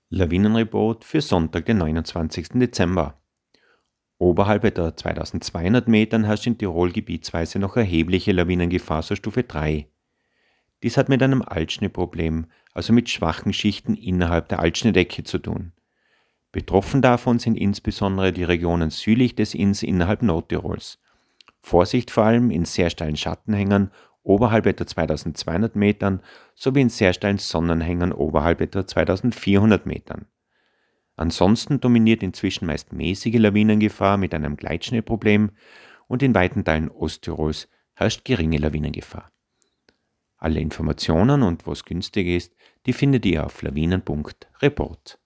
Lawinenreport für Sonntag, den 29. Dezember. Oberhalb etwa 2200 Metern herrscht in Tirol gebietsweise noch erhebliche Lawinengefahr, so Stufe 3. Dies hat mit einem Altschneeproblem, also mit schwachen Schichten innerhalb der Altschneedecke zu tun. Betroffen davon sind insbesondere die Regionen südlich des Inns innerhalb Nordtirols. Vorsicht vor allem in sehr steilen Schattenhängern oberhalb etwa 2200 Metern sowie in sehr steilen Sonnenhängern oberhalb etwa 2400 Metern. Ansonsten dominiert inzwischen meist mäßige Lawinengefahr mit einem Gleitschneeproblem und in weiten Teilen Osttirols herrscht geringe Lawinengefahr. Alle Informationen und wo es günstig ist, die findet ihr auf lawinen.report.